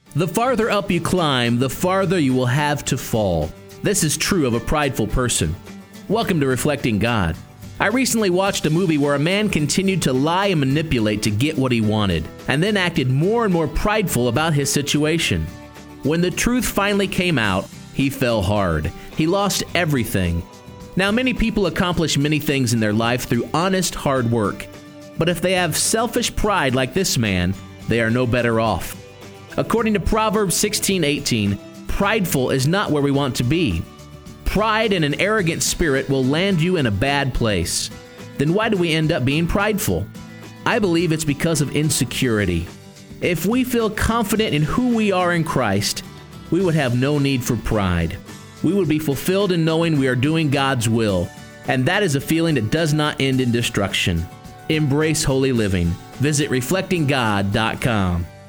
The farther up you climb, the farther you will have to fall. This is true of a prideful person. Welcome to Reflecting God. I recently watched a movie where a man continued to lie and manipulate to get what he wanted, and then acted more and more prideful about his situation. When the truth finally came out, he fell hard. He lost everything. Now, many people accomplish many things in their life through honest hard work. But if they have selfish pride like this man, they are no better off. According to Proverbs 16:18, prideful is not where we want to be. Pride and an arrogant spirit will land you in a bad place. Then why do we end up being prideful? I believe it's because of insecurity. If we feel confident in who we are in Christ, we would have no need for pride. We would be fulfilled in knowing we are doing God's will, and that is a feeling that does not end in destruction. Embrace holy living. Visit reflectinggod.com.